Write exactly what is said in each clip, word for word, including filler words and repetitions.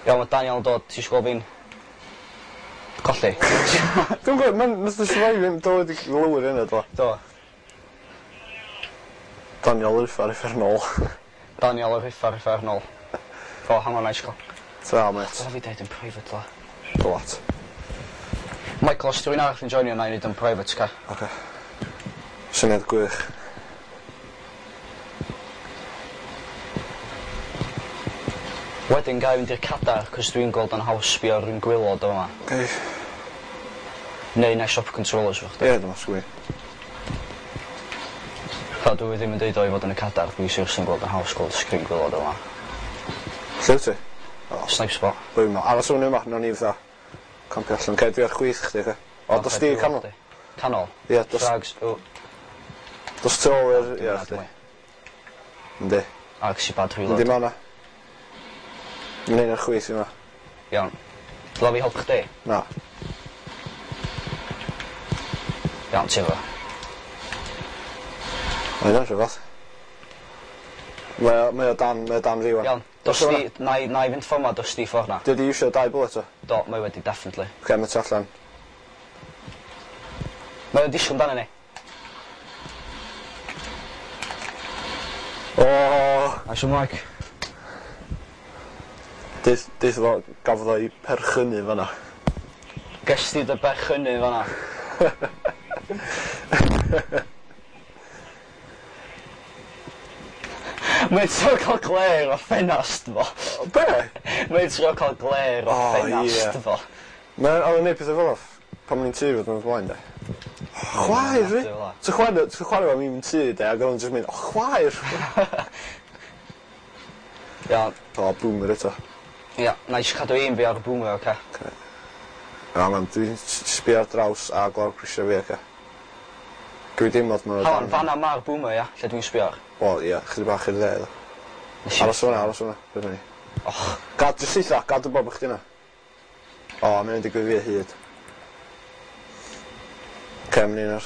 Iawn, mae Daniel yn dod. Ti eisiau gweld fi'n colli? Dwi'n gwybod, mae'n nes ddysgu fai fi'n dod i lwyr yna, do. Do. Daniel Uffar Uffernol. Daniel yr Uffar Uffernol. Fo, hang on, nice call. Ta, mate. Dyna fi deud yn private, la. Dwat. Michael, os dwi'n arall yn joinio, na i wneud yn private, ca. Oce. Syniad gwych. Wedyn gai fynd i'r cadar, cos dwi'n gweld yn haws sbio ar un gwylod yma. Oce. Neu na shop controllers fo chdi. Ie, dyma sgwi. Fa, dwi ddim yn deud o i fod yn y cadar, dwi sy'n sy'n gweld yn haws gweld sgrin gwylod yma. Lle ti? Snipe spot. Dwi'n meddwl. Aros hwn yma, non i fatha. Campio allan. Ced dwi ar chwith chdi, ca. O, dos di canol? Canol? Ie, dos... Frags, o. Dos tu ôl i'r... Ie, chdi. Yndi. Ag si bad reload. Yndi ma hwnna. Yn un ar chwith yma. Iawn. Dla fi help chdi? Na. Iawn, ti efo. Mae'n yna rhywbeth. Mae o, mae o dan, mae o dan fi wan. Iawn, dos di, na i, na i fynd ffordd ma, dos di ffordd na. Dwi di iwsio dau bullet o? Do, mae wedi, definitely. Oce, mae ti allan. Mae o'n disgwyl dan ni. O! As ymlaen. Deith, deith fo, gafodd o'i perchynu fanna. Ges di dy berchynu fanna. Mae'n trio cael gler o ffenast fo. Be? Mae'n trio cael gler o O, ffenast ie. fo. Mae'n oedd yn neud pethau fel off. Pan mae'n tŷ fod yn flaen, de. Chwaer, fi! Ti'n chwaer, ti'n chwaer efo mi'n tŷ, de, ac oedd yn jyst mynd, o, chwaer! Iawn. O, boomer eto. Ia, na i cadw un fi ar y boomer, oce? Oce. Ia, man, dwi'n sbio ar draws a glawr prisio fi, oce? Dwi dim oedd mae'n... Halan, fanna ma'r boomer, ia, lle dwi'n sbio ar. O, ia, chydig bach i'r dde, ddo. Aros hwnna, aros hwnna, beth ni. Och. Gad, jyst eitha, gad y bob chdi na. O, mae'n digwydd fi hyd. Oce, mae'n un ar...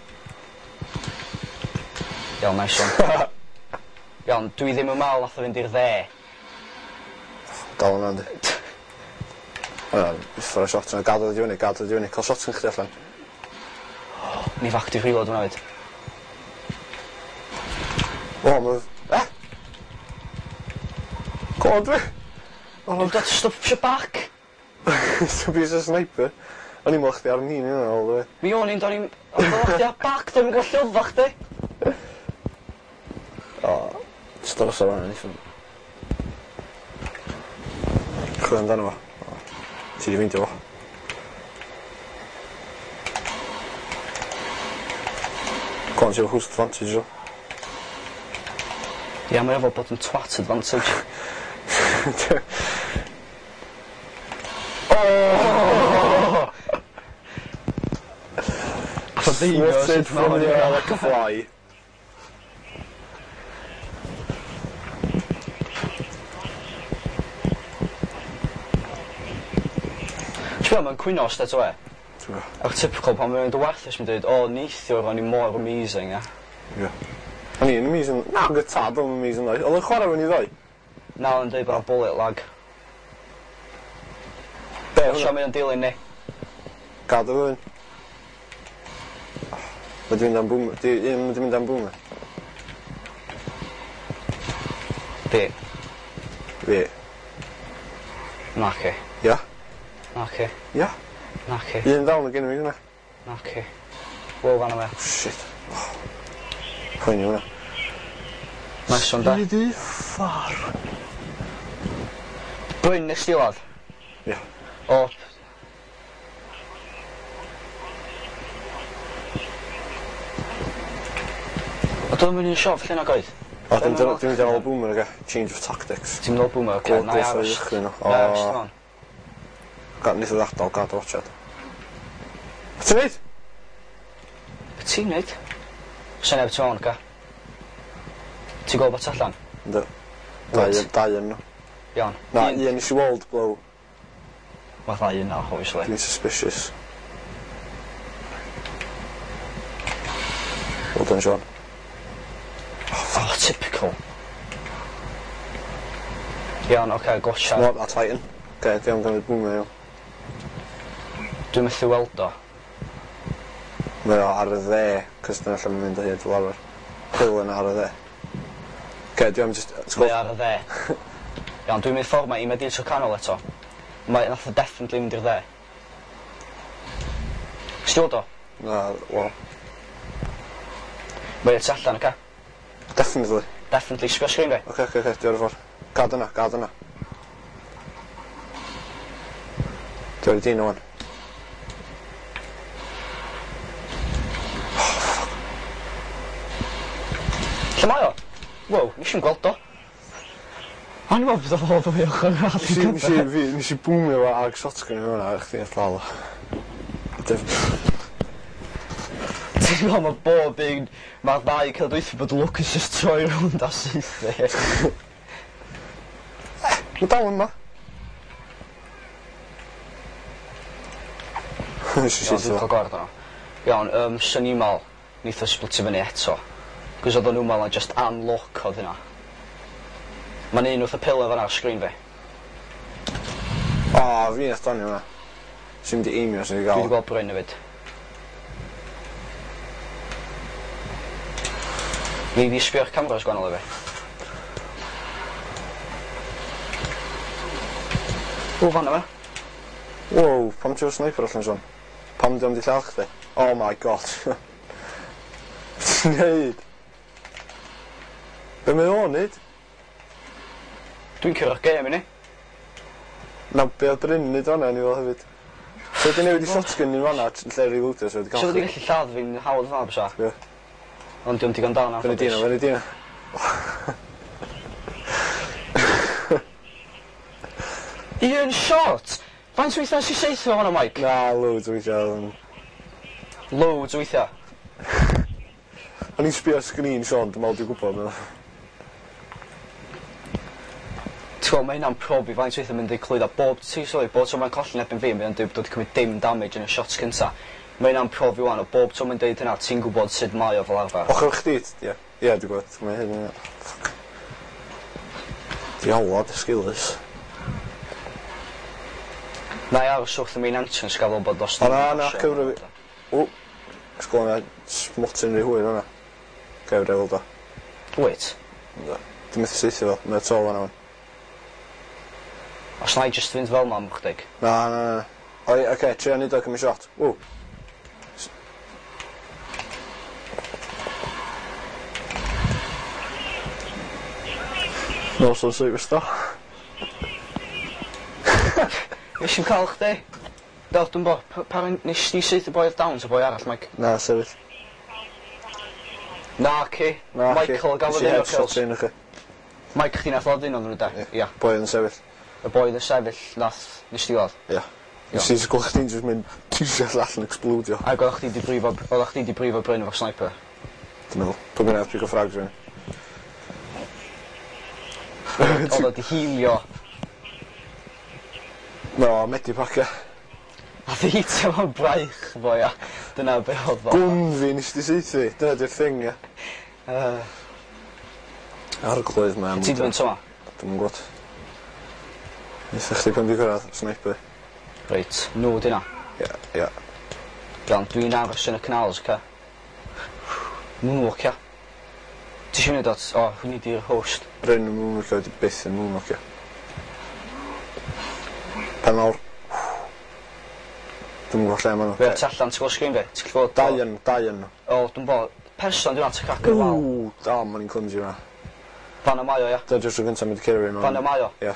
Iawn, nice one. Iawn, dwi ddim yn mal nath o fynd i'r dde. Dal yna, yndi. O, uffar y shot yna, gad o di fyny, gad o di fyny. Cael shot yn chdi allan. Ni fac di reload hwnna fyd. O, mae... Eh? Go on, dwi! Dwi'n dod stwffio bac. So bys y sniper. O'n i'n mwyn chdi ar yn hun yna, all the way. Mi o'n i'n dod i'n... O'n i'n chdi ar bac, dwi'n gweld llylfa chdi. O, just aros ar hwnna, nithon. Chwyd amdano fo. O, ti di feindio fo. Go on, ti efo host advantage o. Ia, mae efo bod yn twat advantage. Oh! Swatted from the air like a fly. Ti'n mae'n cwyno os eto e? Ac typical pan mae'n dwarthus mi'n dweud, o, neithiwr o'n i mor amazing, ia. Ie. O'n i'n amazing, na, yn gytad o'n amazing ddoe. Oedd yn chwarae fan i ddoi? Na, o'n dweud bod bullet lag. Be, Sio hwnna? mynd yn dilyn ni. Gad o fywyn. Mae di mynd am boomer. Di, un mynd i mynd am boomer. Fi. Fi. Na chi. Ia? Na chi. Ia? Na chi. Un ddawn o gen i mi hwnna. Na chi. Wow, fan o fe. Shit. Poeni hwnna. Nice one, da. Di ffar. Bryn nes di lad? Ia. O. O, dwi'n mynd i'n siof lle na goedd? O, dwi'n mynd ar ôl boomer aga. Change of tactics. Ti'n mynd o'r boomer, oce? Na i aros. Na Na i aros, dim ond. Gad, nid oedd adal, gad o watchad. Be ti'n neud? Be ti'n neud? Sa'n neb ti'n oca? Ti'n gweld beth allan? Ynddo. Dau yn, dau yn nhw. Iawn. Na, un isi walled blow. Fatha un na, obviously. Dwi'n suspicious. Well done, Sean. Oh, typical. Iawn, oce, gotcha. Not that Titan. Oce, di am gymryd bwmio yw. Dwi'n methu weld o. Mae o ar y dde, cos dyna lle mae'n mynd o hyd fel arfer. Pil yna ar y dde. Oce, di am just... Mae ar y dde. Iawn, dwi'n mynd ffordd ma i mae di'r tro canol eto. Mae nath o definitely mynd i'r dde. Stiwod o? Na, wel... Mae it's allan, oce? Definitely. Definitely, sbio sgrin fi. Oce, oce, oce, di ar y ffordd. Gad yna, gad yna. Di ar y dyn o'n. Lle mae o? Wow, nes i'n gweld o. A ni'n meddwl bod o fod o fi ochr arall i gyfer. Nes i, fi, nes i bwmio fo ag shotgun i hwnna, a chdi at lal o. Definitely. Ti'n meddwl mae bob un, mae'r ddau cael dweithio bod Lucas just troi rownd a syth fi. Mae dal yma. Nes i Iawn, syth dwi'n o. cael gwrdd o. Iawn, um, sy'n i mal, neith o splitio fyny eto. Cos oedd o'n nhw mal yn just unlock oedd hynna. Mae'n un wrth y pillar fan'na ar sgrin fi. O, fi nath donio hwnna. Sy'n mynd i aimio sy'n i Dwi gael. wedi gweld Bryn hefyd. Fi wedi sbio'r cameras gwahanol i fi. O, fan yma. Wow, pam ti'n sniper allan John? Pam di am di llaw chdi? Oh my god. Ti'n neud? Be mae o'n neud? Dwi'n cyrra'r gêm i ni. Na, be oedd Bryn yn neud o'na ni fel hefyd. So di newid i shotgun ni'n fanna lle reloadio so wedi So cael wedi gallu lladd fi'n hawdd fan bysa. Ie. Ond diwm digon da na. Fyny dina, fyny dina. Un shot! Faint weithiau nes i seithio fan'na, Mike? Na, loads o weithiau. Loads o weithiau. O'n i'n sbio sgrin Sean, dwi'n meddwl dwi'n gwybod meddwl. T'w, mae hynna'n profi faint weithiau mynd i clwyd a bob ti sori, bob tro mae'n colli'n ebyn fi, mae'n dweud bod wedi cymryd dim damage yn y shots cynta. Mae hynna'n profi wan, o bob tro mae'n deud hynna, ti'n gwybod sut mae o fel arfer. Ochr chdi, ie. Ie, dwi'n gwybod. Mae hyn yn... Diawlad, esgilus. Na i aros wrth y main entrance gael o bod os... O na, na, cyfro fi. O, ysgol yna, smotyn rhy hwyr hwnna. Cyfro fel da. Wait. Dwi'n methu seithio fel, mae'n tol yna fan. Os na i just fynd fel mam chdig. Na, na, na. O, oce, okay, tria nid o cymryd shot. O. No, so'n superstar. Nes i'n cael chdi. Del, dwi'n bo, pa nes ni syth y boi oedd down, y boi arall, Mike? Na, sefyll. Na, ci. Na, Michael gael yn un o'r kills. un o'ch. Mike, chdi nath lod un o'n nhw da? Ia. Boi yn sefyll. Y boi yn y sefyll nath, nes ti weld? Ia. Nes i'n sgwch chdi'n jyst mynd t-shirt allan explodio. Ac oeddech chdi di brifo, oeddech chdi di brifo Bryn efo sniper? Dwi'n meddwl. Dwi'n meddwl pico ffrags rhywun. Oedd o di healio. No, medi pacio. A di hitio fo'n braich, boi, a dyna be oedd o. Gwn fi nes di seithi. Dyna di'r thing, ia. Uh, Arglwydd ma. Ti di fynd yma? Dwi'n gwybod. Neitha chdi pan di gyrraedd sniper. Reit, nhw dyna. Ia, ia. Iawn, dwi'n aros yn y canals, ca. Moonwalk, ia. Ti eisiau mynd at, o, hwnni di'r host. Bryn yn moonwalk wedi byth yn moonwalk, ia. Pen mawr. Dwi'n gwybod lle ma nhw. Fe at allan, ti'n gwybod sgrin fi? Ti'n gwybod? Dau yn, dau yn nhw. O, dwi'n bod, person dwi'n at y cracker wal. Ww, da, ma'n i'n clumsy hwnna. Fan y mae o, ia. Da jyst o gyntaf mynd i cerio un o'n... Fan y mae o. Ia.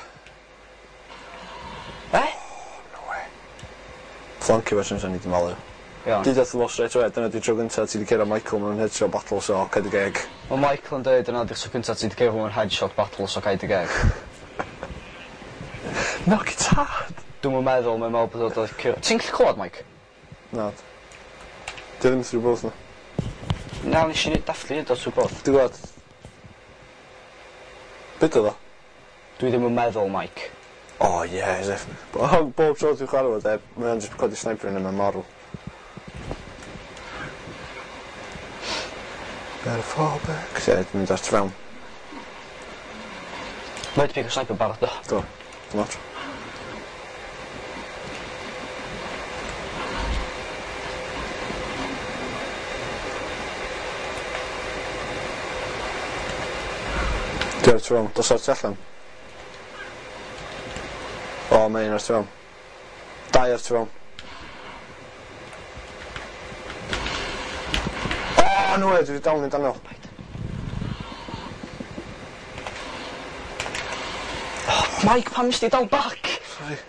Eh? No way. Flanky fe sy'n sy'n ni di malu. Iawn. Di death loss straight away, dyna di tro gyntaf ti di cerio Michael mewn headshot battle so caid y geg. Mae Michael yn dweud yna di'r tro cyntaf ti wedi geirw mewn headshot battle so caid y geg. Knock it hard. Dwi'n meddwl, mae'n meddwl bod oedd cyrra... Ti'n gallu clywed, Mike? Na. Di ddim through both, no. Na, nes i nid dathlu nid o trwy both. Di gwybod? Beth oedd o? Dwi ddim yn meddwl, Mike. O, oh, ie, as if. Bob tro ti'n chwarae fo, de, mae'n just codi sniper yn yma marw. Better fall back. Ie, dwi'n mynd at fewn. Mae wedi pigo sniper barod, do. Do, dim otro. Dwi'n tu fewn, dos o'r tu allan. O, mae un ar tu fewn. Dau ar tu fewn. O, no way, dwi wedi dawn i Daniel. Oh, Mike, pam nes di dal back? Sorry.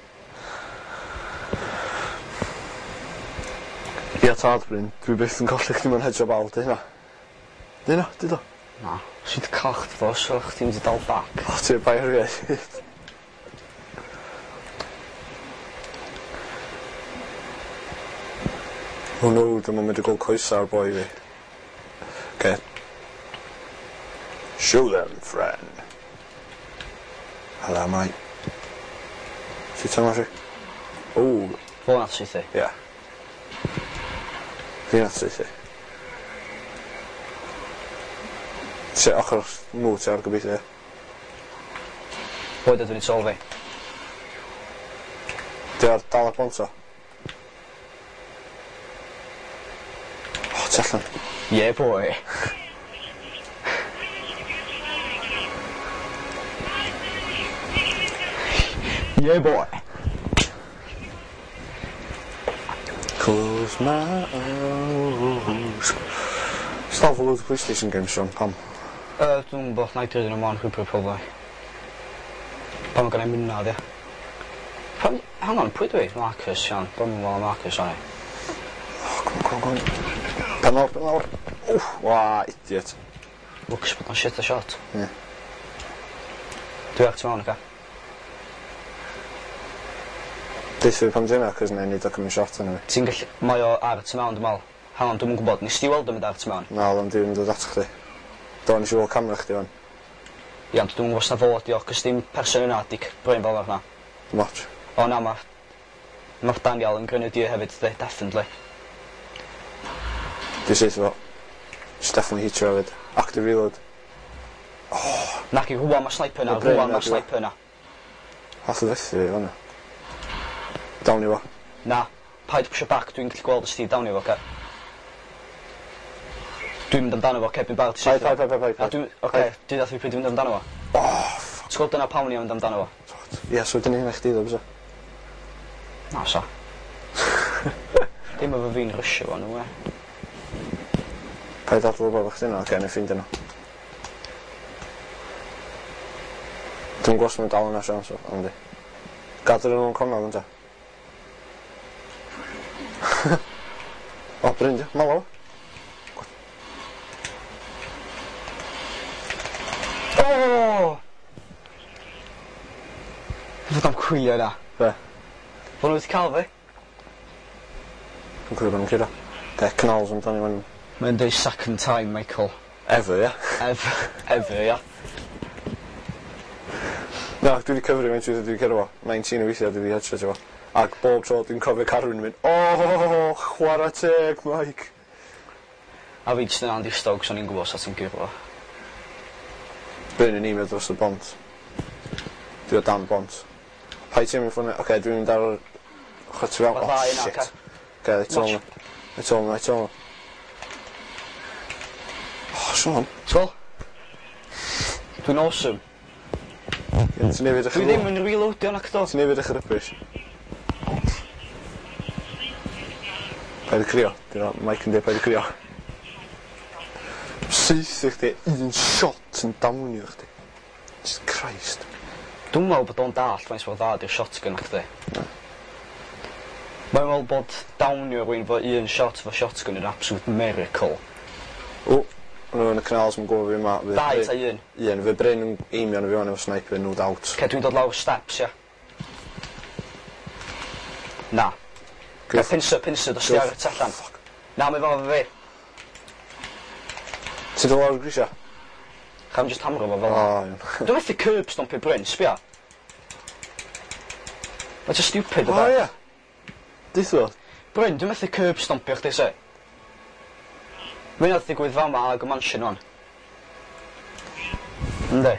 Ia tad, Bryn, dwi byth yn colli chdi mewn hedio bal, di hynna. Di hynna, di do? Na, sydd cael chdi fo, so chdi wedi dal back. O, ti'n bai ar gwaith. Oh no, dyma mynd i gweld coesa ar boi fi. Okay. Show them, friend. Hello, mate. Si ti'n masih? Oh. Fo nath syth i? Ia. Fi nath syth i. Se ochr mwt ar gobeithio. Boed ydw i'n sol fi? Di ar dal ar bonto? O, ti allan? Yeah, boy. Yeah, boy. Close my eyes. Staf o load o PlayStation games, Sean, pam? Uh, Dwi'n bod na i drydyn nhw ma'n rhywbryd probably. Pam gan i mynad, ia. Pam, hang on, pwy dwi? Marcus, Sean. Pam yn fel Marcus, sorry. Oh, come on, come on, come on. Pen lawr, pen lawr. Ww, wa, idiot. Lwcs bod o'n shit a shot. Ie. Yeah. Dwi ac ti mewn, oca? Deith fi pam dwi'n mewn, cos ne'n neud o cymryd shot yna fi. Ti'n gallu... Mae o ar ti mewn, dwi'n meddwl. Hang on, dwi'n gwybod. Nes ti weld yn mynd ar ti mewn? Na, ond dwi'n dod at chdi. Do, nes i weld camera chdi fan. Ia, ond dwi'n gwybod os na fod i o, cos dim person yna di bryn fel yna. Dim ots. O na, ma... Mae'r Daniel yn grynu di hefyd, di, definitely. Dwi'n syth fo. Just definitely hitio hefyd. Active reload. Oh. Nac i, rwan ma' sniper na, Bryn, rwan ma' nac i, sniper na. Hath o ddethu fi fanna. Dawn i fo. Na, paid pwysio back, dwi'n gallu gweld ysdi dawn i fo, oce? Dwi'n mynd amdano fo, oce, by'n barod ti syth. Paid, paid, paid, paid, paid. Oce, dwi'n dath fi pryd dwi'n mynd amdano fo. Oh, fuck. T'w gweld dyna pawn i am mynd amdano fo? Ie, so dyn ni'n eich di ddo, bysa? Na, so. Dim efo fi'n rysio fo, nhw, e. Paid adl o bod o'ch dyna, oce, neu ffind yna. Dwi'n gwas mewn dal yna sian, so, ond di. Gadr yn nhw'n conol, yn ta. O, Bryn, di, malo. O! Fod am cwylio yna. Be? Fod nhw wedi cael fi? Dwi'n cwylio bod nhw'n curo. De, canals yn dan i fan. Mae'n dweud second time, Michael. Ever, ia? Ever, ever, ia. Na, dwi wedi cyfri mewn trwy dwi'n cyrra fo. nineteen o weithiau dwi wedi headshot fo. Ac bob tro dwi'n cofio Carwyn yn mynd, o, chwarae teg, Mike. A fi jyst yn Andy Stokes, o'n i'n gwybod sa ti'n gyro fo. Bryn yn email dros y bont. Dwi o dan bont. Pa i ti'n mynd ffwrdd? Oce, dwi'n mynd ar... Chwa ti fel? Fatha Oh, yna, shit. oce. Oce, let's all me. Let's all me, let's all me. Oh, Sean. T'wel? Dwi'n awesome. Ti'n nefyd eich Dwi ddim yn reloadio yn acto. Ti'n nefyd eich rybys. Paid y crio. Dwi'n Mike yn dweud paid y crio. Seith i chdi, un shot yn dawnio chdi. Jesus Christ. Dwi'n meddwl bod o'n dall faint mor dda di'r shotgun ac chdi. Mae'n meddwl bod dawnio rwy'n fo un shot fo shotgun yn absolute miracle. O, nhw yn y canals mae'n gofio fi yma. Dau ta un? Un, fe Bryn yn eimio yn y fi fan efo sniper, no doubt. Ce, dwi'n dod lawr steps, ia. Na. Good. Pinser, pinser, dos di ar y tellan. Na, mae fel efo fi. Ti'n dod lawr y grisia? Cham just hamro fo fel O, yna. iawn. Dwi'n methu curb stompio Bryn, sbia. Mae'n just stupid, O, yda. ie. Deitho? Bryn, dwi'n methu curb stompio chdi, se. Mae'n oedd ddigwydd fama ag y mansion o'n. Ynddi.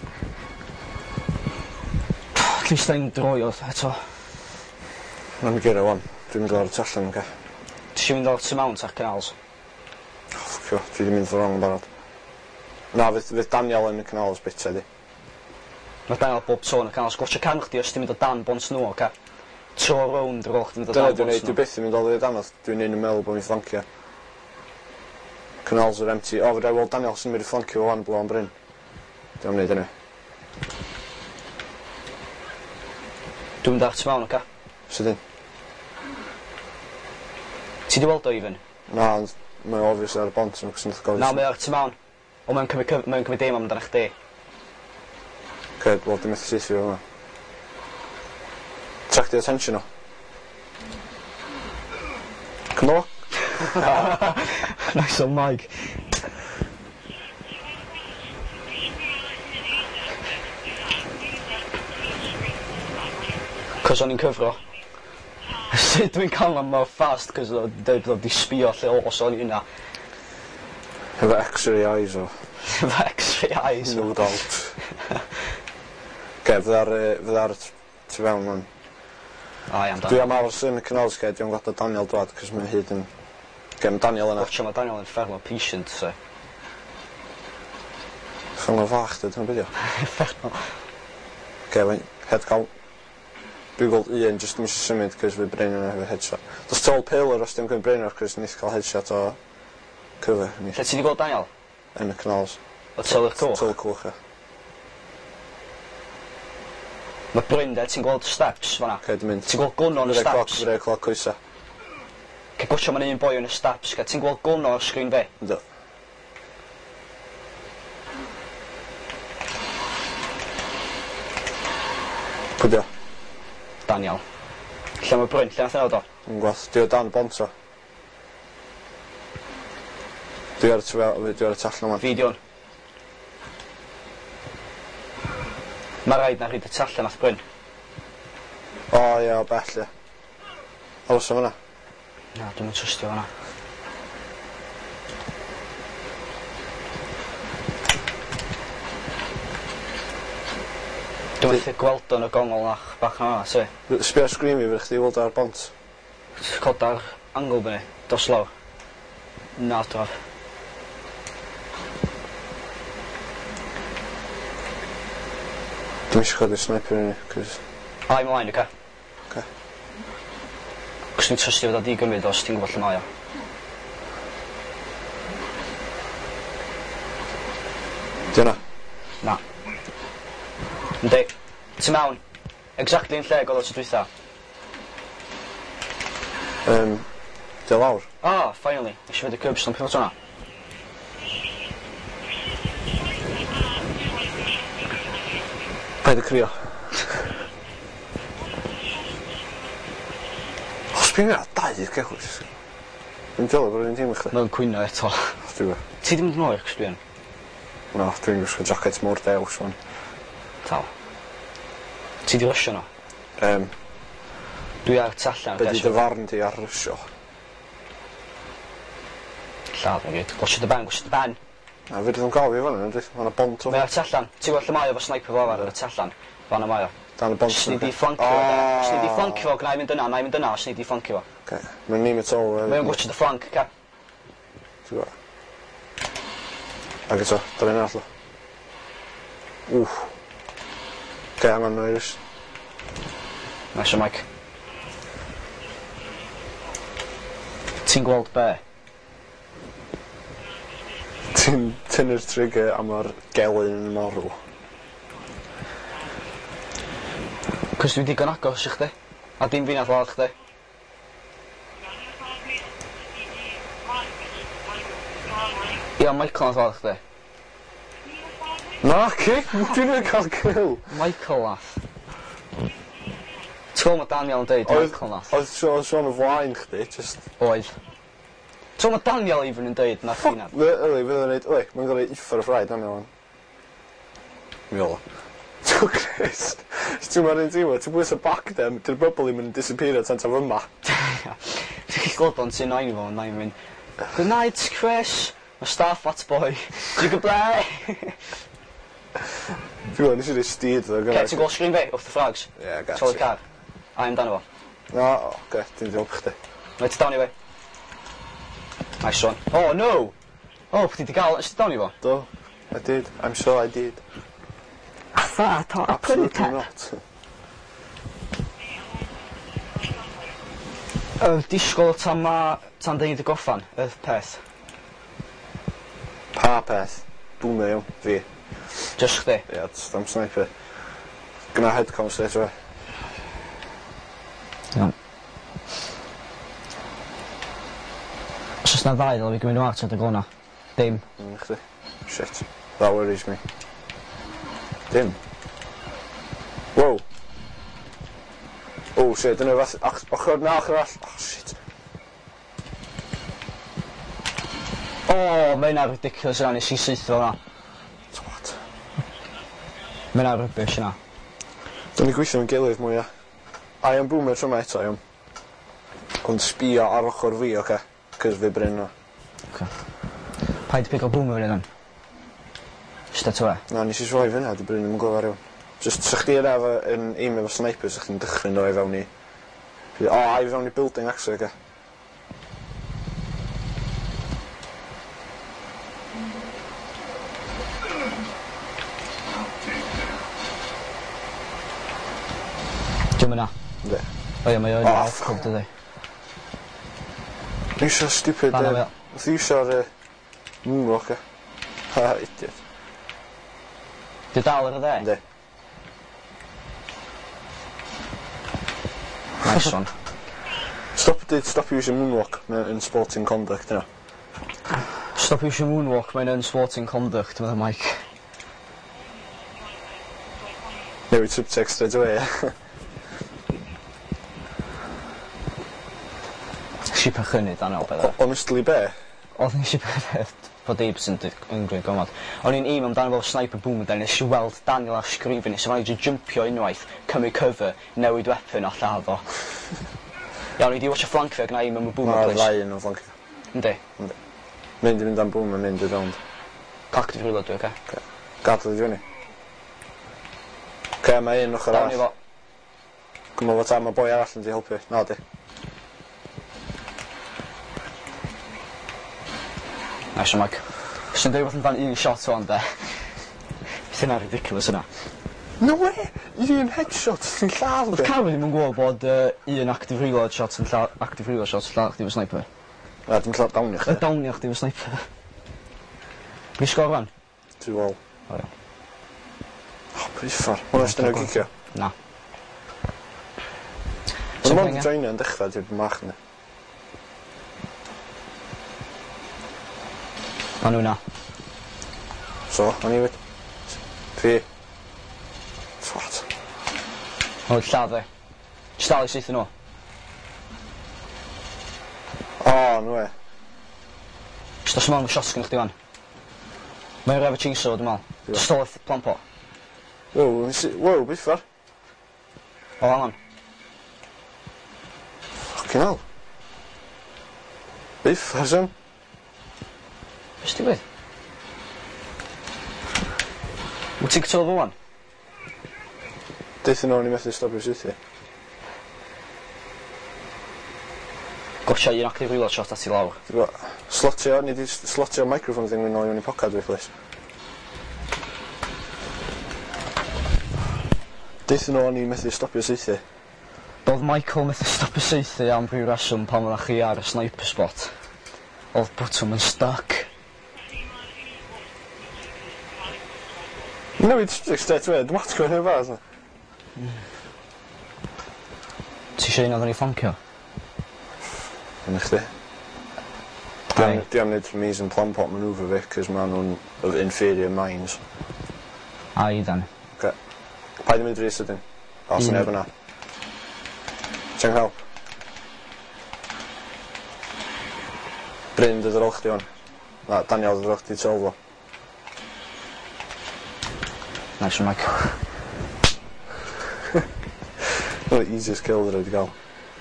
At least ein droi oedd eto. Na mi gyrra wan. Dwi'n mynd lawr y tellan, oce. Ti eisiau mynd o'r tu mount ar canals? Oh, ffwcio, dwi wedi mynd for wrong yn barod. Na, fydd, fydd Daniel yn y canals bita di. Mae Daniel bob tro yn y canol. Sgwrsio can chdi os ti'n mynd o dan bont nhw, oca? Tro rownd ar ôl chdi'n mynd o Dyna dan dwi'n bont neud, dwi nhw. byth yn mynd o ddweud anodd. Dwi'n un yn meddwl bod fi'n flancio. Canals yr empty. O, fydda i weld Daniel sy'n mynd i flancio o wan blo am bryn. Dwi'n am wneud hynny. Dwi'n mynd ar tu mewn, oca? Sydyn? Ti di weld o even? Na, ond mae'n obvious ar y bont yn gwrs yn gofio. Na, mae ar tu mewn. O, mae'n cymryd cyf- mae'n cymryd deim amdano chdi. Okay, wel, dwi'n methu syth i fe yma. Track the attention o. Come on. Nice on Mike. Cos o'n i'n cyfro. Sut dwi'n cael am mor fast cos o'n dweud bod o wedi sbio lle os o'n i yna. Efo X-ray eyes o. Efo X-ray eyes. No doubt. Okay, fydda'r fydda'r tu fewn man. O ie, amdano. Dwi am aros yn y canals ge, dwi'n gwada Daniel dwad, cos mae'n hyd yn... Ge, mae Daniel yna. Watcha, mae Daniel yn fferlo patient, so. Ffyng o fach, dwi, dwi'n bydio. Fferlo. Ge, mae'n head count. Dwi'n gweld un, jyst ddim eisiau symud, cos fi brain yna hefo headshot. Does tol Paler os dwi'n gwneud brain yna, cos nes cael headshot o cyfer. Lle ti di gweld Daniel? Yn y canals. O tylwch cwch? Tylwch cwch, ie. Mae Bryn de, ti'n gweld steps fan'na? Okay, dwi'n mynd. Ti'n gweld gwn o'n y steps? Fydd ei cloc coesa. Ce gwtio ma'n un boi yn y steps, ca ti'n gweld gwn o'r sgrin fe? Ynddo. Pwdio? Daniel. Lle mae Bryn, lle nath yna o do? Yn gwaith. Dwi o dan bont o. Dwi ar y tu fel, dwi ar y tall yma. Fideon. Mae rhaid na rhaid y tallan nath Bryn. O ie, o bell ie. Oes o fyna? Na, dwi'n mynd trwstio fan'na. Dwi'n methu gweld o'n y gongol nach bach na, se. Sbio sgrin fi, fydd chdi weld ar bont. Coda'r angl fyny, dos lawr. Na, draf. Dwi'n eisiau chodi sniper yn ni, cos... Ai, mlaen, oce? Oce. Cos ni'n trystio fod o di gymryd os ti'n gwybod lle mae o. Di hwnna? Na. Yndi. Ti mewn. Exactly yn lle god o ti dwytha. Um, di o lawr? Ah, finally. Eisiau fod y curbstone pivot hwnna. Paid y crio. O, sbio mi a dau gechwys. Dwi'n delo bod rhywun tîm i chdi. Mae'n cwyno eto. Dwi'n gwybod. Ti ddim yn oer, Cysbion? No, dwi'n gwisgo jacket mor dews fan. Tal. Ti di rysio nhw? Um, Dwi ar tallan. Be di dy farn di ar rysio? Lladd o'n gyd. Gwasio dy ben, gwasio dy ben. Na, fydd yn gael fi fan yna, mae'n bont o. Mae ar tallan. Ti'n gweld lle mae o fo sniper fel ar y tallan? Fan y mae o. Dan y bont. Os ni di flancio fo, de. Os ni di flancio fo, gna i fynd yna, na i fynd yna, os ni di flancio fo. Okay. Mae'n nim at all. Mae o'n gwasio dy flanc, ca. Ti'n gwybod? Ag eto, da ni'n allo. Wff. Okay, hang on, Iris. Nice o, Mike. Ti'n gweld be? Ti'n tynnu'r trigger am o'r gelyn yn marw. Cos dwi digon agos i chdi. A dim fi nath ladd chdi. Ia, Michael nath ladd chdi. Na, ci! Dwi'n mynd cael kill! Michael nath. T'w ma Daniel yn deud Michael nath. Oedd Sean Sean o flaen chdi, just... Oedd. T'w ma Daniel even yn deud nath fi nath. Yli, fydd yn neud... Oi, mae'n gael ei uffar y ffraid, Daniel o'n. Mi ola. Ti'n Christ. Ti'n ma'n un ti'n ti'n bwys y back dem, dy'r bubble i'm yn disappear tan ta fyma. Ti'n gweld o'n ti'n nain fo, nain mynd. Good night, Chris. My star fat boy. Goodbye. Ti'n gwybod, nes i ddweud styd o. Ke, ti'n gweld screen fi, off the flags? Ie, gati. Tol y car. A i'm dan o fo. No, oce, ti'n diolch chdi. Mae ti down i fi. Nice one. Oh, no! Oh, chdi di gael, ysdi down i fo? Do. I did. I'm sure I did. I thought I thought I put it Absolutely up. not. Yy, disgwyl tan ma... tan dyn ni 'di goffan, y peth. Pa peth? Boomer iawn, fi. Just chdi. Ie, yeah, am sniper. Gynna headcom straight away. Iawn. Os oes na ddau ddylai fi gymryd nhw at y glona. Dim. Mm, chdi. Shit. That worries me. Dim. Wow. Oh shit, dyna fath... ach- ochr na ochr all... Oh shit. O, mae hynna ridiculous yna, nes i syth fel yna. Twat. Mae hynna rybys yna. Dyna ni gweithio yn gilydd mwy, ia. I am boomer tro ma eto, iawn. Ond sbio ar ochr fi, oce? Cys fi bryn nhw. Oce. Paid pigo boomer yn hyn. Just eto e. Na, nes i rhoi fyna, di bryn nhw'n gofar iawn. Just, sa chdi yna efo yn aim efo sniper, sa chdi'n dychryn o i fewn i... O, a i fewn i building, actually, oce? Diolch yna. Ynddi. O ie, mae o'n Oh, off cwb dydi. Ni isio stupid... Fan o yy, fel. Nath i isio'r... yy, moonwalk, e. Ha, idiot. Di dal ar y dde? Ynddi. Nice one. Stop, did stop using moonwalk ma- in sporting conduct, yna. Stop iwsio moonwalk, mae'n unsporting conduct, meddwl Mike. Newid subtext straight away, ie. Si pechynnu dan el beth. Honestly, be? Oedd nes i beth bod Davis yn ynghryd gomod. O'n i'n im amdano fel sniper boomer dan, nes i weld Daniel ar sgrifin, nes i fan i jumpio unwaith, cymryd cover, newid weapon o lladd o. Iawn, i di watch a flank fi ag na im am y boomer, Mae'r please. ddau yn o'n flank. Yndi. Mynd i fynd am boom a mynd i fewn. Active reload dwi, oce? Okay. Gadl i fyny. Oce, mae un ochr Dawn i arall. fo. Gwmol fod tam, mae boi arall yn di helpu. Na, di. Nice one, Mike. Os yn dweud bod yn fan un shot o'n de. Beth yna ridiculous yna. No way! Un headshot yn lladd Oedd fi. Carol ddim yn gwybod bod uh, un active reload shot yn lla... active reload shot yn lla chdi fo sniper. Na, dim lladd dawn i Y chdi. downio chdi fo sniper. Gwi sgor fan? Two all. O ia. Oh, briffar. Hwna sydd yna gicio. Na. Mae'n mond i joinio yn dechrau, dwi'n mach ni. O nhw na. So, o'n i wedi. Fi. Twat. O lladd e. Just dal i syth yn nhw. O, no e. Just os ymlaen fy shots gyda chdi fan. Mae'n rhaid efo chainsaw, dwi'n meddwl. Ie. Just oleth plan po. Wow, nes i- wow, briffar. O, angan. Fucking hell. Briffar, son. Beth ti'n gweud? Wyt ti'n gytol fo wan? Deithio nhw, ni methu stopio sythi. Gotcha un active reload shot at i lawr. Ti'n gwybod? Slotio, ni di slotio microphone thing yn ôl i pocad fi, please. Deithio nhw, ni methu stopio sythi. Doedd Michael methu stopio seithi am rhyw reswm pan oeddech chi ar y sniper spot. Oedd botwm yn stuck. Newid subject straight away, dwi'n match gwneud fath. Ti eisiau un oedden ni flancio? Yn chdi. Ai. Dwi am wneud mise and plan pot manoeuvre fi, cos ma nhw'n of inferior minds. Ai, dan. Okay. Paid yn mynd rhys ydyn. Os Un. neb yna. Tiang help. Bryn, dyd ar ôl chdi hwn. Na, Daniel, dyd ar ôl chdi tolfo. Nice one, Mike. The easiest kill that I've got.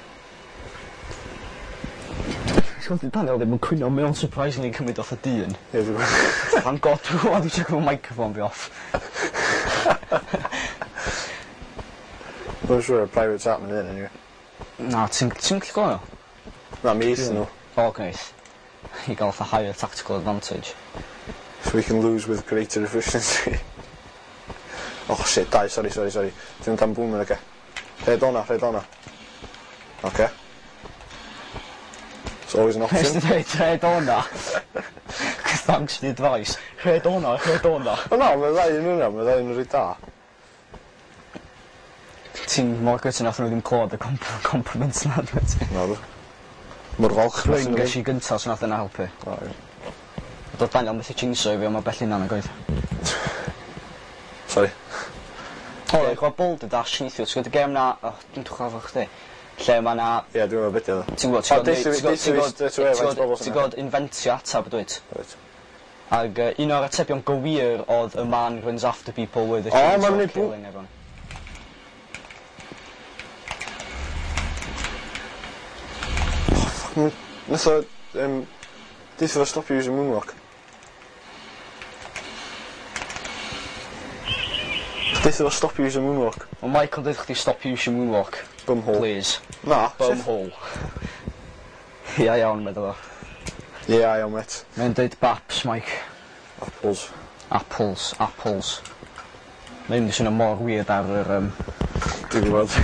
Sgwyd Daniel ddim yn cwyno, mae o'n surprisingly cymryd off y dyn. Ie, dwi'n gwybod. Thank God, dwi'n gwybod i check fo microphone fi off. I'm sure a private chat yn hyn, anyway. Na, ti'n ti'n gallu gwybod nhw? Na, mi eithon nhw. O, gwneud. I gael fatha higher tactical advantage. Swi We can lose with greater efficiency. Oh shit, dau, sorry, sorry, sorry. Dim dan boomer ag e. Rhaid o'na, rhaid o'na. Okay. It's always an option. Ys ti dweud rhaid o'na? Thanks for the advice. Rhaid o'na, rhaid o'na. O na, mae ddau yn yna, mae ddau yn rhaid da. Ti'n mor gyda nath nhw ddim clod y compliments na, dwi ti? Na dwi. Mor falch. Rwy'n ges i gyntaf sy'n nath yna helpu. O, ie. Doedd Daniel methu chingso i fi, ond mae bell hynna'n agoedd. Sorry. O, ie, gwa bold y dash neithio. Ti'n gwybod y gem na... O, dwi'n twch afo chdi. Lle mae na... Ie, dwi'n meddwl beth yna. Ti'n gwybod, ti'n gwybod inventio atab dwyt. Ac un o'r atebion gywir oedd a man runs after people with a chainsaw killing everyone. Oh, fuck, nes o... Deitha fo stopio using moonwalk. Deitha fo stopio using moonwalk. Well, Michael dweud chdi stopio using moonwalk. Bumhole. Please. Na. Bumhole. Ia iawn, meddwl o. Ie, iawn, met. Mae'n dweud baps, Mike. Apples. Apples, apples. Mae'n mynd sy'n mor weird ar yr... Um... Dwi'n gwybod.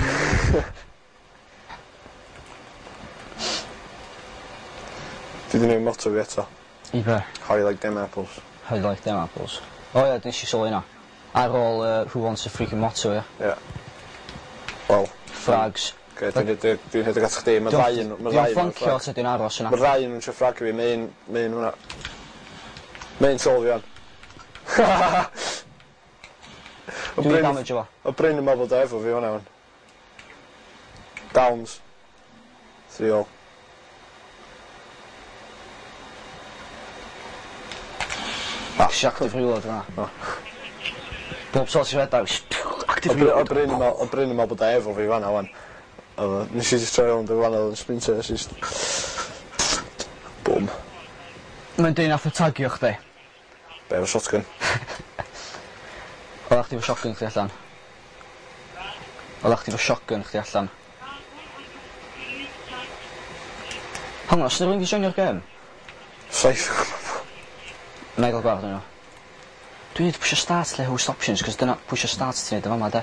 Dwi wedi gwneud motto fi eto. I be? How you like them apples? How you like them apples? O ie, nes i sylwi hynna. Ar ôl uh, Who Wants a Freaking Motto, ie? Ie. Wel. Frags. Oce, dwi'n hyd ag at chdi. Mae ddau yn... Dwi'n flancio os ydyn aros yna. Mae ddau yn eisiau ffrag fi. Mae'n... Mae'n hwnna. Mae'n sol fi an. Dwi'n damage o fo. O bryn yn meddwl da efo fi hwnna. Downs. Three all. Active reload yna. Bob sort i redaw. Active O reload. bryn yn meddwl bod da efo fi fanna wan. Nes i just troi rownd y fan oedd yn sprinter. Nes i just... Boom. Mae'n dyn nath o tagio chdi. Be efo shotgun. Oeddach chdi fo shotgun chdi allan. Oeddach chdi fo shotgun chdi allan. Hang on, os ydych chi'n sioenio'r gem? Saith. Na i gael gweld nhw. Dwi wedi pwysio start lle host options, cos dyna pwysio start ti'n neud yn fama, de.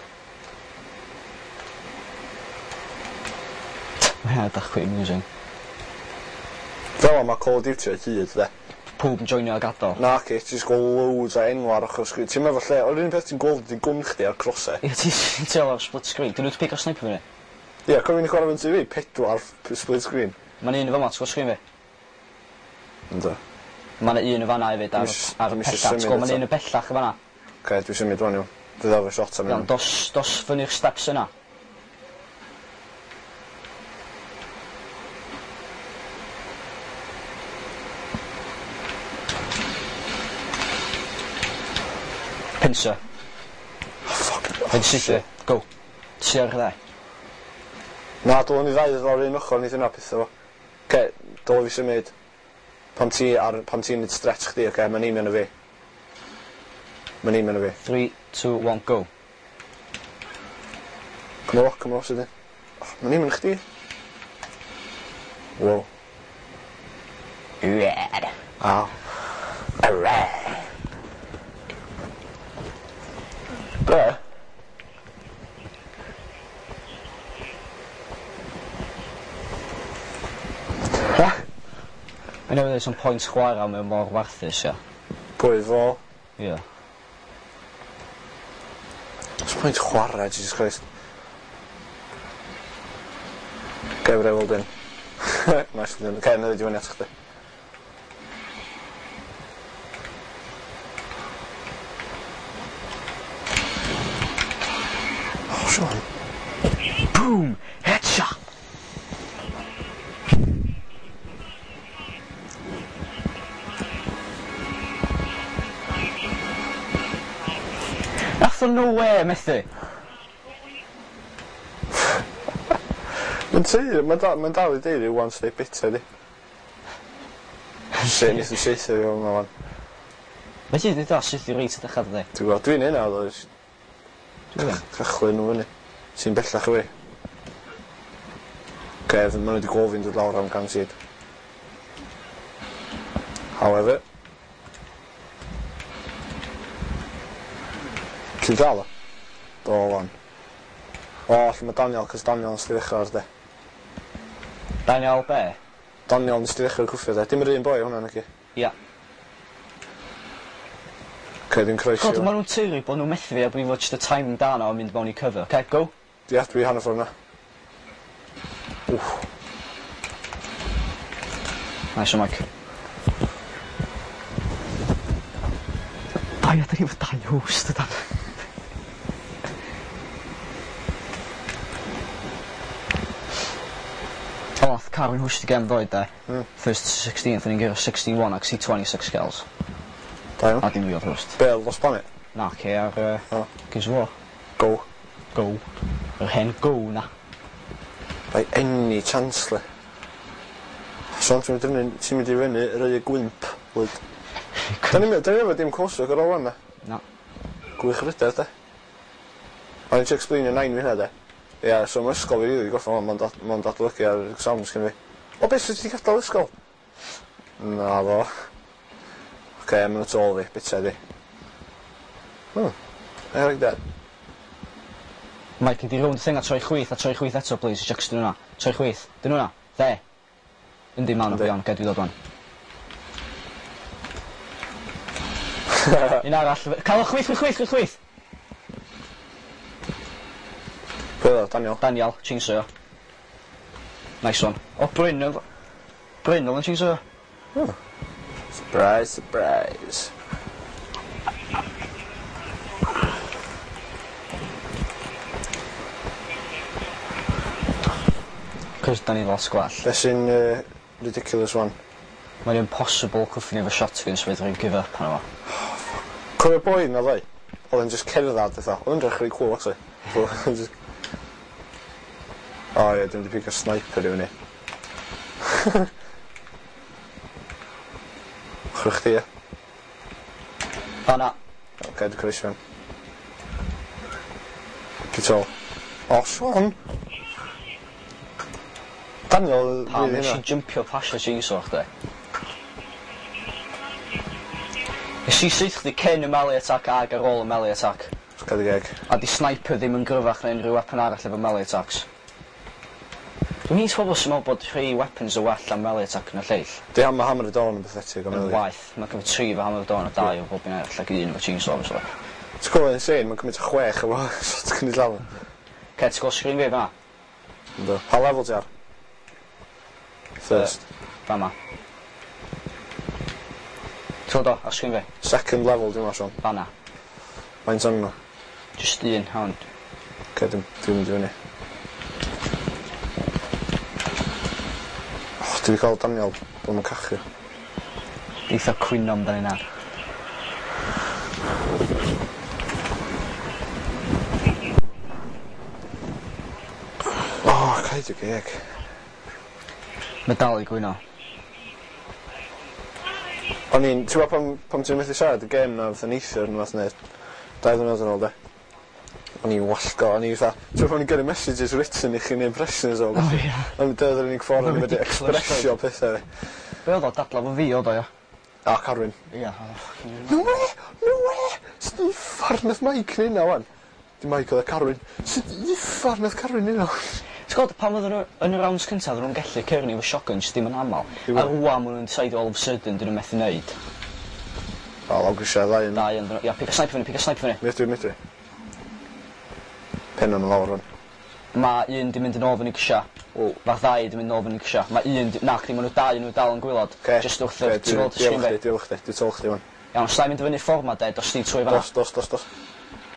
Mae'n edrych quite amusing. Fel yma Call of Duty o hyd, de. Pwb yn joinio ag adol. Na, ci, ti'n gweld loads o enw ar ochr sgrin. Ti'n meddwl lle, o'r un peth ti'n gweld ydi gwn chdi ar crosau. Ie, ti'n teol ar split screen. Dyn nhw wedi pigo sniper fyny? Ie, cofyn i chwarae fy'n T V, pedwar split screen. Mae'n un o fama, t'go sgrin fi? Ynddo. Mae'n un o fanna hefyd ar y pellach. T'go, mae'n un o bellach o fanna. Oce, dwi'n symud rwan i'w. Fydd o'r shot am Iawn, dos, dos fyny'r steps yna. Pincer. Fuck. Fe'n sydri. Go. Ti ar dde. Na, dylen ni ddau ddod o'r un ochr nid yna pethau fo. Oce, dylen fi symud. Pam ti ar, pam ti'n neud stretch chdi, oce, mae'n un yn y fi. Mae'n un yn y fi. three, two, one, go. Cymro, cymro, sydd yn. Mae'n un yn chdi. Wow. Red. Aw. Red. Be? Ha? I know there's some points chwarae mewn mor warthus, ia. Pwy fo? Ia. Oes pwynt chwarae, Jesus Christ. Gefre fel dyn. Nice dyn. Oce, na ddod i fyny at chdi. Oh, Sean. Boom! Headshot! Nath o no way, methu. Mae'n teir, mae'n dal, ma dal i deir i one step bitter di. Se, nes i seithio fi o'n wan. Fe ti wedi da syth i reit ydych ad dde? Ti'n gwybod, dwi'n un awd oes. Dwi'n gwybod. Cychwyn nhw fyny. Sy'n bellach y fi. Oce, maen nhw wedi gofyn dod lawr am gan sydd. However. Ti'n dal o? Do, lan. O, lle mae Daniel, cos Daniel yn styr uchel ar de. Daniel be? Daniel yn styr uchel ar cwffio de. Dim yr un boi hwnna, nag i? Ia. Ok, dim croesio. God, maen nhw'n teulu bod nhw'n methu fi a bod ni'n fod just y timing dan o mynd mewn i cover. Ok, go. Di adwi hanner ffordd na. Wff. Nice o Mike. Ai, a da ni fod dau host ydan. O, nath Carwyn hwst i gem ddoed de. Mm. First to sixteenth, o'n i'n gyro sixty-one ac si twenty-six girls. Da iawn. A dim fi oedd hwst. Be, oedd Los Planet? Na, ce ar... Uh, O. Gives War. Go. Go. Yr hen go na. By any chance, le. So, ti'n mynd i ti'n mynd i fyny yr ei gwymp, lyd. Da ni'n mynd, da ni'n mynd dim cwswg ar ôl yna. Na. Gwych rydedd, de. O'n i'n explainio nain fi hynna, de. Ia, so mae ysgol fi rili gorffo hwn, mae'n datblygu ar exams gen fi. O, beth sydd wedi gadael ysgol? Na, fo. Oce, mae'n y tôl fi, bita di. Hmm, Eric dead. Mike, di rownd thing a troi chwyth a troi chwyth eto, please. Jacks, dyn nhw'na. Troi chwyth. Dyn nhw'na. Dde. Yndi, man o iawn, ged i ddod wan. Un arall. Cael o chwyth, chwyth, chwyth, chwyth, chwyth. Pwy o, Daniel? Daniel, chainsaw. Nice one. O, Bryn, oedd... Bryn, oedd yn chainsaw. Oh. Surprise, surprise. Cos da ni fel sgwall. Be sy'n uh, ridiculous one? Mae'n impossible cwffin efo shotgun so fydda i'n give up arno fo. Cofio boi na ddau? Oedd yn just cerddad eitha. Oedd yn drech rhy cool, actually. Just... O ie, dim di pigo sniper i fyny. Chrwch chdi, ie? O na. Ok, dwi'n croesio fan. Gyd ôl. O, Sean! Daniel, Pam rili nes i hynna. jumpio pasio chainsaw chdi. Nes i syth chdi cyn y melee attack ag ar ôl y melee attack. Sgad i geg. A di sniper ddim yn gryfach na unrhyw weapon arall efo melee attacks. Dwi'n mis pobl sy'n meddwl bod rhai weapons o well am melee attack yn y lleill. Di ham a hammer y dawn yn pathetic o'n Yn meddwl. waith. Mae cyfo tri fo hammer dawn a dau o bob un arall ag un efo chainsaw obviously. Ti'n gwybod insane, mae'n cymryd chwech efo shot cynnig lawr. Ce, ti'n gweld screen fi fa? Ynddo. Pa level ti ar? First. Fa ma. Ti'n gweld o, ar screen fi? Second level dwi'n meddwl, Sean. Fa na. Faint o'n nhw? Just un, hound. Ok, dwi'n dwi'n mynd i fyny. Och, dwi wedi cael Daniel, bod nhw'n cachu. Eitha cwynom da ni na. O, caid y geg. Mae dal i gwyno. O'n i'n, ti'n gwybod pam, pam ti'n methu siarad y gêm na fatha neithio yn fath wneud? Dau ddwrnod yn ôl, de? O'n i'n wallgo, o'n i'n fatha... Ti'n gwybod pan i'n gyrru messages written i chi'n impressions o? O ia. O'n i'n dod yr unig ffordd o'n i'n medru Ridiculous, expressio pethau. Be oedd o dadla fo fi oedd o ia? A, Carwyn. Ia. No way! No way! Sut i uffar nath Mike ni hynna, wan? Di Mike oedd e Carwyn. Sut i uffar nath Carwyn hynna? T'w gwybod, pan oedden nhw yn y rounds cyntaf, oedden nhw'n gallu cyrni efo shotgun, jyst dim yn aml. A rwan maen nhw'n decide all of a sudden, dyn nhw'n methu neud. O, law grisiau ddau yn... Dau yn... Ia, pick a sniper fyny, pick a sniper fyny. Medru, medru. Pen o'n lawr rwan. Mae un di mynd yn ôl fyny gysio. O, fath ddau di mynd yn ôl fyny gysio. Mae un di... Nac di, maen nhw dau yn nhw dal yn gwylod. Okay. Just wrth y... Ti'n gweld y screen Diolch fi? chdi, diolch chdi. Di tol chdi, wan. Iawn, os da i mynd i fyny ffordd ma, de, dos di trwy fanna. Dos, dos, dos, dos.